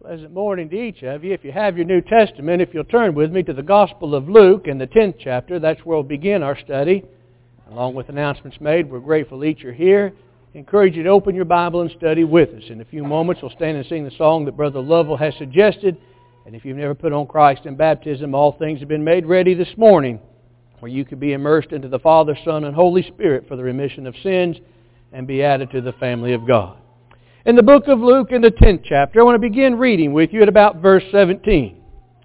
Pleasant morning to each of you. If you have your New Testament, if you'll turn with me to the Gospel of Luke in the 10th chapter, that's where we'll begin our study. Along with announcements made, we're grateful each are here. I encourage you to open your Bible and study with us. In a few moments, we'll stand and sing the song that Brother Lovell has suggested. And if you've never put on Christ in baptism, all things have been made ready this morning, where you can be immersed into the Father, Son, and Holy Spirit for the remission of sins and be added to the family of God. In the book of Luke, in the 10th chapter, I want to begin reading with you at about verse 17.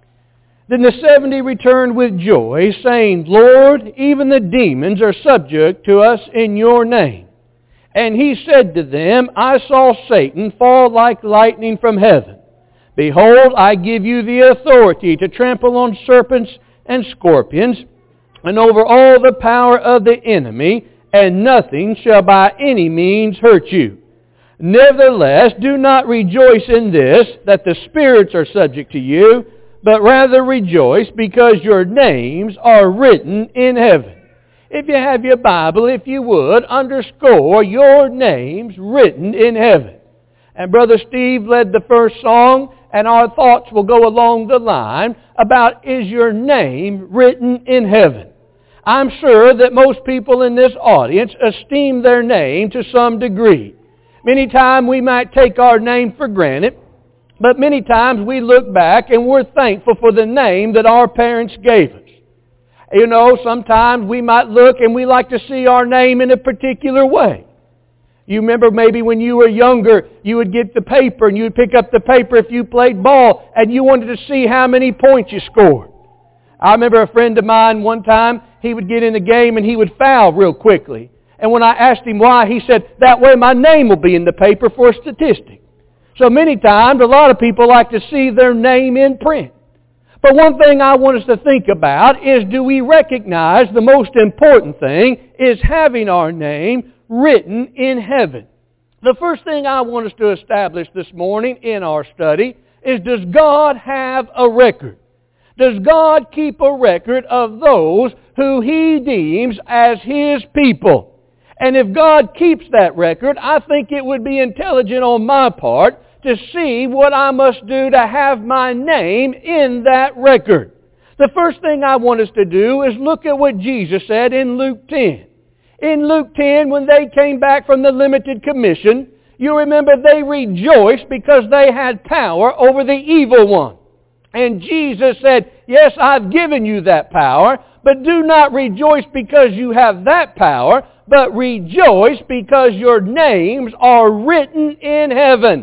Then the 70 returned with joy, saying, Lord, even the demons are subject to us in your name. And he said to them, I saw Satan fall like lightning from heaven. Behold, I give you the authority to trample on serpents and scorpions, and over all the power of the enemy, and nothing shall by any means hurt you. Nevertheless, do not rejoice in this, that the spirits are subject to you, but rather rejoice because your names are written in heaven. If you have your Bible, if you would, underscore your names written in heaven. And Brother Steve led the first song, and our thoughts will go along the line about, is your name written in heaven? I'm sure that most people in this audience esteem their name to some degree. Many times we might take our name for granted, but many times we look back and we're thankful for the name that our parents gave us. You know, sometimes we might look and we like to see our name in a particular way. You remember maybe when you were younger, you would get the paper and you would pick up the paper if you played ball and you wanted to see how many points you scored. I remember a friend of mine one time, he would get in a game and he would foul real quickly. And when I asked him why, he said, that way my name will be in the paper for a statistic. So many times, a lot of people like to see their name in print. But one thing I want us to think about is, do we recognize the most important thing is having our name written in heaven? The first thing I want us to establish this morning in our study is, does God have a record? Does God keep a record of those who He deems as His people? And if God keeps that record, I think it would be intelligent on my part to see what I must do to have my name in that record. The first thing I want us to do is look at what Jesus said in Luke 10. In Luke 10, when they came back from the limited commission, you remember they rejoiced because they had power over the evil one. And Jesus said, yes, I've given you that power, but do not rejoice because you have that power, but rejoice because your names are written in heaven.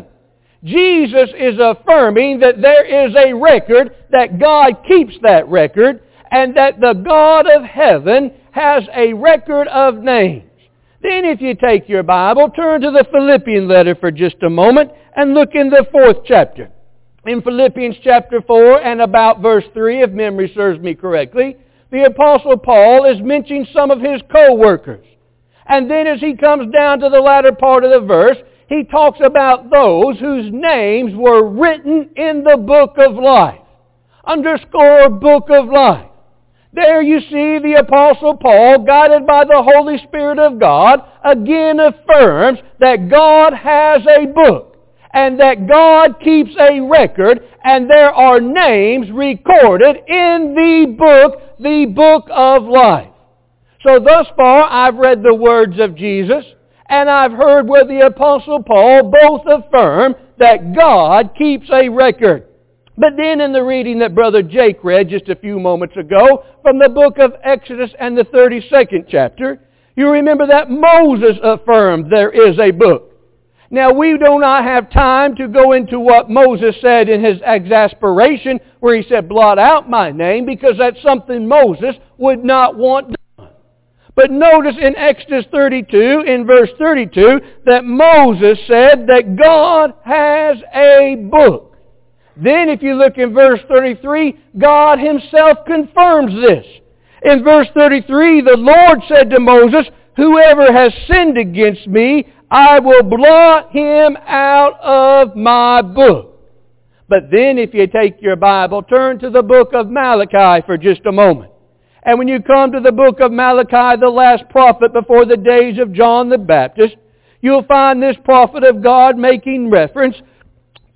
Jesus is affirming that there is a record, that God keeps that record, and that the God of heaven has a record of names. Then if you take your Bible, turn to the Philippian letter for just a moment and look in the 4th chapter. In Philippians chapter 4 and about verse 3, if memory serves me correctly, the Apostle Paul is mentioning some of his co-workers. And then as he comes down to the latter part of the verse, he talks about those whose names were written in the book of life. Underscore book of life. There you see the Apostle Paul, guided by the Holy Spirit of God, again affirms that God has a book and that God keeps a record, and there are names recorded in the book of life. So thus far, I've read the words of Jesus, and I've heard where the Apostle Paul both affirm that God keeps a record. But then in the reading that Brother Jake read just a few moments ago from the book of Exodus and the 32nd chapter, you remember that Moses affirmed there is a book. Now, we do not have time to go into what Moses said in his exasperation, where he said, blot out my name, because that's something Moses would not want done. But notice in Exodus 32, in verse 32, that Moses said that God has a book. Then if you look in verse 33, God Himself confirms this. In verse 33, the Lord said to Moses, whoever has sinned against me, I will blot him out of my book. But then if you take your Bible, turn to the book of Malachi for just a moment. And when you come to the book of Malachi, the last prophet before the days of John the Baptist, you'll find this prophet of God making reference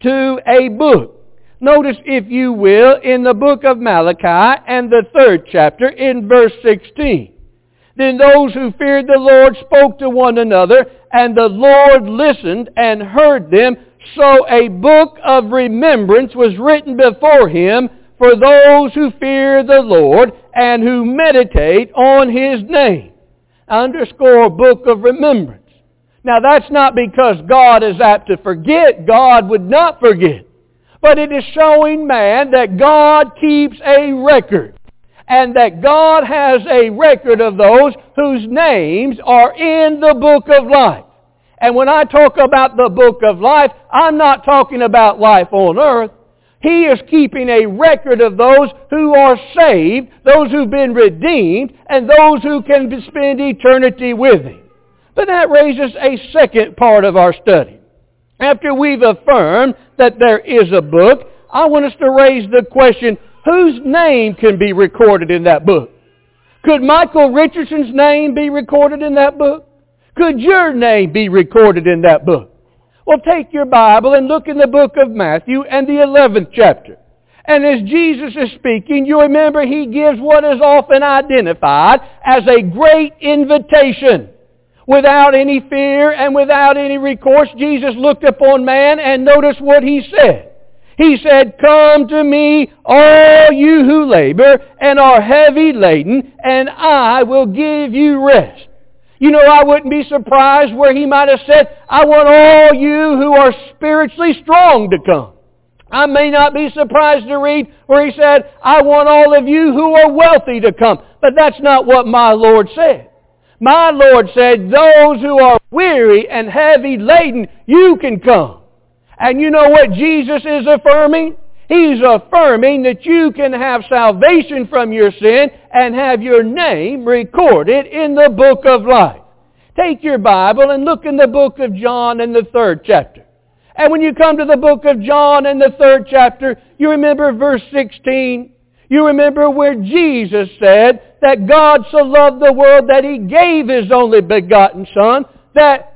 to a book. Notice, if you will, in the book of Malachi and the 3rd chapter in verse 16. Then those who feared the Lord spoke to one another, and the Lord listened and heard them. So a book of remembrance was written before Him for those who fear the Lord and who meditate on His name. Underscore book of remembrance. Now that's not because God is apt to forget. God would not forget. But it is showing man that God keeps a record. And that God has a record of those whose names are in the book of life. And when I talk about the book of life, I'm not talking about life on earth. He is keeping a record of those who are saved, those who've been redeemed, and those who can spend eternity with Him. But that raises a second part of our study. After we've affirmed that there is a book, I want us to raise the question, whose name can be recorded in that book? Could Michael Richardson's name be recorded in that book? Could your name be recorded in that book? Well, take your Bible and look in the book of Matthew and the 11th chapter. And as Jesus is speaking, you remember He gives what is often identified as a great invitation. Without any fear and without any recourse, Jesus looked upon man and notice what He said. He said, "Come to me, all you who labor and are heavy laden, and I will give you rest." You know, I wouldn't be surprised where He might have said, "I want all you who are spiritually strong to come." I may not be surprised to read where He said, "I want all of you who are wealthy to come." But that's not what my Lord said. My Lord said, "Those who are weary and heavy laden, you can come." And you know what Jesus is affirming? He's affirming that you can have salvation from your sin and have your name recorded in the book of life. Take your Bible and look in the book of John in the 3rd chapter. And when you come to the book of John in the 3rd chapter, you remember verse 16. You remember where Jesus said that God so loved the world that He gave His only begotten Son, that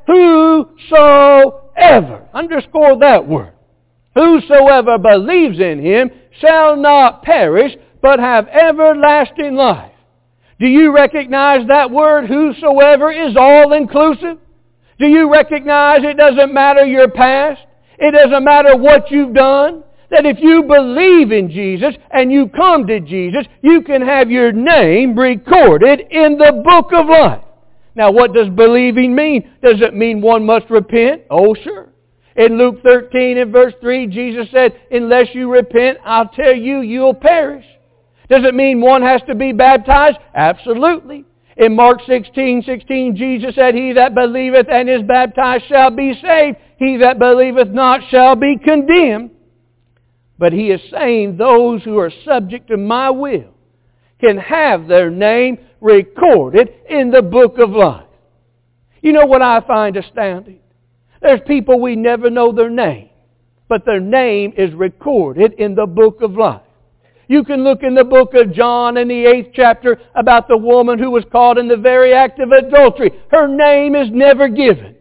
whosoever, underscore that word, whosoever believes in Him shall not perish, but have everlasting life. Do you recognize that word, whosoever, is all-inclusive? Do you recognize it doesn't matter your past? It doesn't matter what you've done? That if you believe in Jesus and you come to Jesus, you can have your name recorded in the book of life. Now, what does believing mean? Does it mean one must repent? Oh, sure. In Luke 13 and verse 3, Jesus said, "Unless you repent, I'll tell you, you'll perish." Does it mean one has to be baptized? Absolutely. In Mark 16:16, Jesus said, "He that believeth and is baptized shall be saved. He that believeth not shall be condemned." But He is saying those who are subject to my will can have their name recorded in the book of life. You know what I find astounding? There's people we never know their name, but their name is recorded in the book of life. You can look in the book of John in the 8th chapter about the woman who was caught in the very act of adultery. Her name is never given.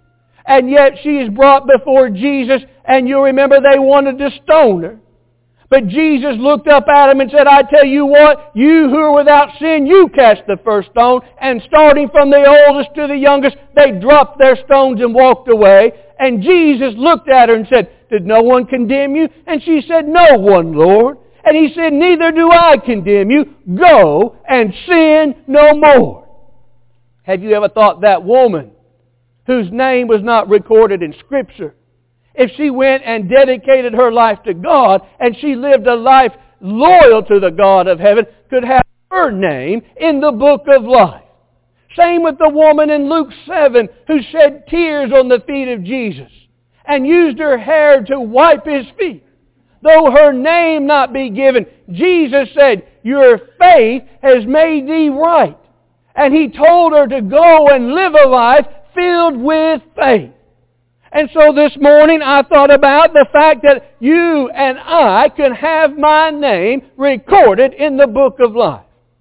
And yet she is brought before Jesus, and you'll remember they wanted to stone her. But Jesus looked up at him and said, "I tell you what, you who are without sin, you cast the first stone." And starting from the oldest to the youngest, they dropped their stones and walked away. And Jesus looked at her and said, "Did no one condemn you?" And she said, "No one, Lord." And He said, "Neither do I condemn you. Go and sin no more." Have you ever thought that woman whose name was not recorded in Scripture, if she went and dedicated her life to God and she lived a life loyal to the God of heaven, could have her name in the book of life? Same with the woman in Luke 7 who shed tears on the feet of Jesus and used her hair to wipe His feet. Though her name not be given, Jesus said, "Your faith has made thee right." And He told her to go and live a life filled with faith. And so this morning I thought about the fact that you and I can have my name recorded in the book of life.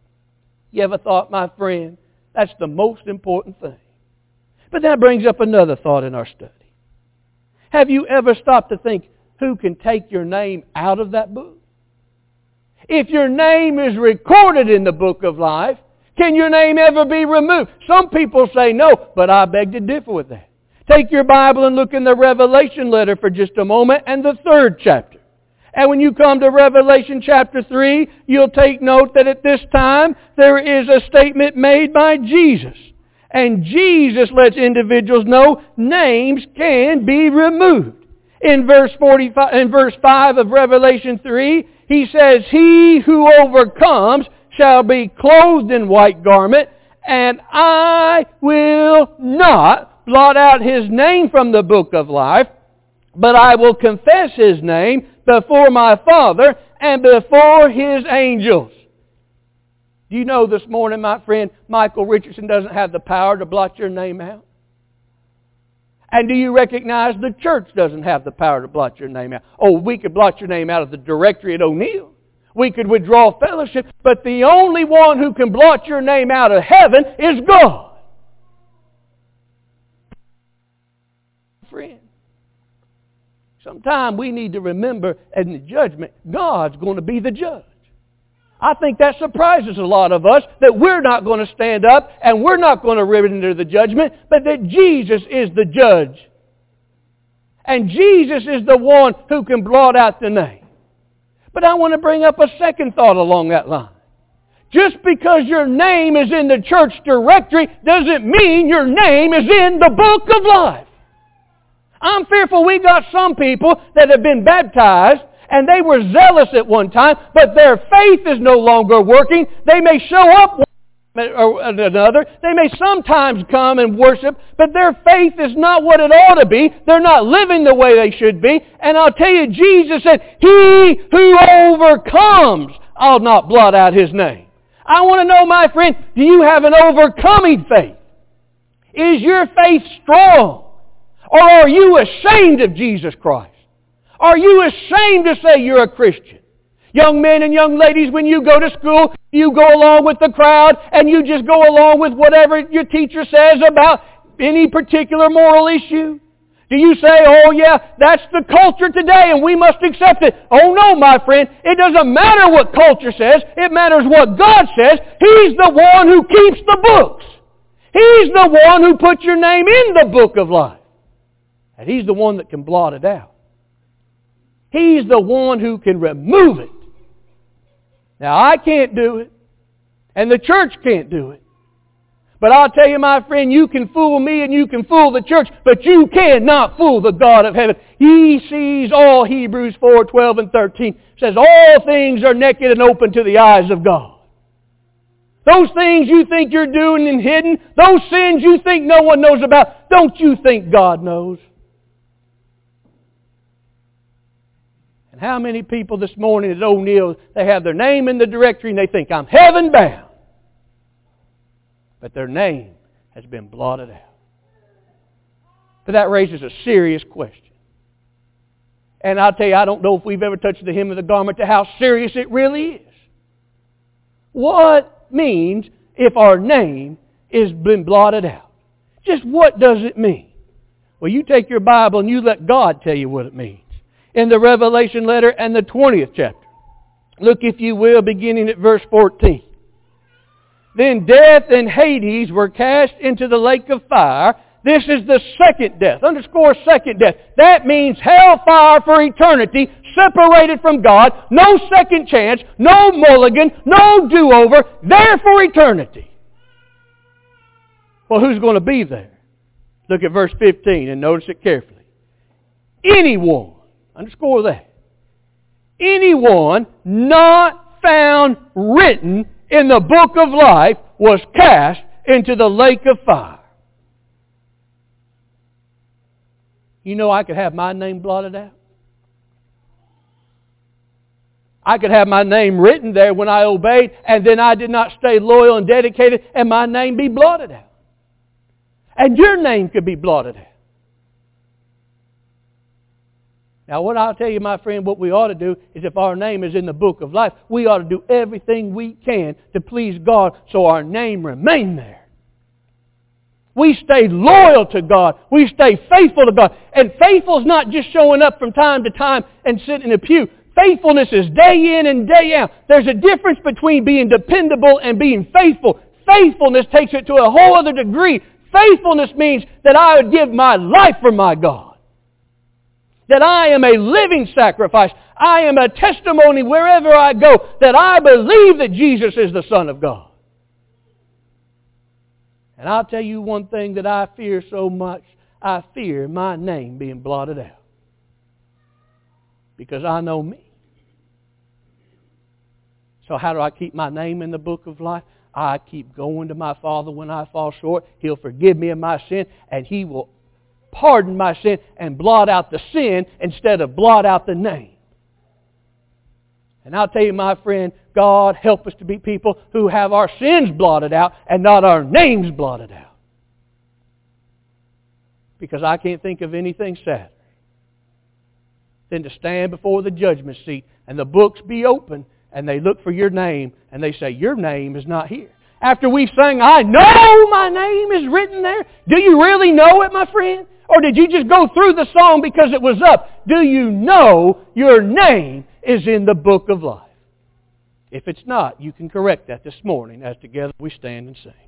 You ever thought, my friend, that's the most important thing? But that brings up another thought in our study. Have you ever stopped to think, who can take your name out of that book? If your name is recorded in the book of life, can your name ever be removed? Some people say no, but I beg to differ with that. Take your Bible and look in the Revelation letter for just a moment and the 3rd chapter. And when you come to Revelation chapter 3, you'll take note that at this time there is a statement made by Jesus. And Jesus lets individuals know names can be removed. In verse 5 of Revelation 3, he says, "He who overcomes shall be clothed in white garment, and I will not blot out his name from the book of life, but I will confess his name before my Father and before his angels." Do you know this morning, my friend, Michael Richardson doesn't have the power to blot your name out? And do you recognize the church doesn't have the power to blot your name out? Oh, we could blot your name out of the directory at O'Neill. We could withdraw fellowship. But the only one who can blot your name out of heaven is God. Friend, sometime we need to remember in the judgment, God's going to be the judge. I think that surprises a lot of us, that we're not going to stand up and we're not going to render the judgment, but that Jesus is the judge. And Jesus is the one who can blot out the name. But I want to bring up a second thought along that line. Just because your name is in the church directory doesn't mean your name is in the book of life. I'm fearful we got some people that have been baptized and they were zealous at one time, but their faith is no longer working. They may show up one or another. They may sometimes come and worship, but their faith is not what it ought to be. They're not living the way they should be. And I'll tell you, Jesus said, "He who overcomes, I'll not blot out his name." I want to know, my friend, do you have an overcoming faith? Is your faith strong? Or are you ashamed of Jesus Christ? Are you ashamed to say you're a Christian? Young men and young ladies, when you go to school, you go along with the crowd and you just go along with whatever your teacher says about any particular moral issue? Do you say, "Oh yeah, that's the culture today and we must accept it"? Oh no, my friend. It doesn't matter what culture says. It matters what God says. He's the one who keeps the books. He's the one who put your name in the book of life. And He's the one that can blot it out. He's the one who can remove it. Now, I can't do it, and the church can't do it. But I'll tell you, my friend, you can fool me and you can fool the church, but you cannot fool the God of heaven. He sees all. Hebrews 4:12 and 13 says, "All things are naked and open to the eyes of God." Those things you think you're doing and hidden, those sins you think no one knows about, don't you think God knows? And how many people this morning at O'Neill, they have their name in the directory and they think, "I'm heaven bound." But their name has been blotted out. But that raises a serious question. And I'll tell you, I don't know if we've ever touched the hem of the garment to how serious it really is. What means if our name has been blotted out? Just what does it mean? Well, you take your Bible and you let God tell you what it means. In the Revelation letter and the 20th chapter. Look, if you will, beginning at verse 14. "Then death and Hades were cast into the lake of fire. This is the second death." Underscore second death. That means hellfire for eternity, separated from God, no second chance, no mulligan, no do-over, there for eternity. Well, who's going to be there? Look at verse 15 and notice it carefully. "Anyone," underscore that, "anyone not found written in the book of life was cast into the lake of fire." You know, I could have my name blotted out. I could have my name written there when I obeyed, and then I did not stay loyal and dedicated, and my name be blotted out. And your name could be blotted out. Now, what I'll tell you, my friend, what we ought to do is, if our name is in the book of life, we ought to do everything we can to please God so our name remain there. We stay loyal to God. We stay faithful to God. And faithful is not just showing up from time to time and sitting in a pew. Faithfulness is day in and day out. There's a difference between being dependable and being faithful. Faithfulness takes it to a whole other degree. Faithfulness means that I would give my life for my God. That I am a living sacrifice. I am a testimony wherever I go that I believe that Jesus is the Son of God. And I'll tell you one thing that I fear so much. I fear my name being blotted out. Because I know me. So how do I keep my name in the book of life? I keep going to my Father when I fall short. He'll forgive me of my sin, and He will pardon my sin and blot out the sin instead of blot out the name. And I'll tell you, my friend, God help us to be people who have our sins blotted out and not our names blotted out. Because I can't think of anything sadder than to stand before the judgment seat and the books be open and they look for your name and they say, your name is not here. After we sang, I know my name is written there. Do you really know it, my friend? Or did you just go through the song because it was up? Do you know your name is in the book of life? If it's not, you can correct that this morning as together we stand and sing.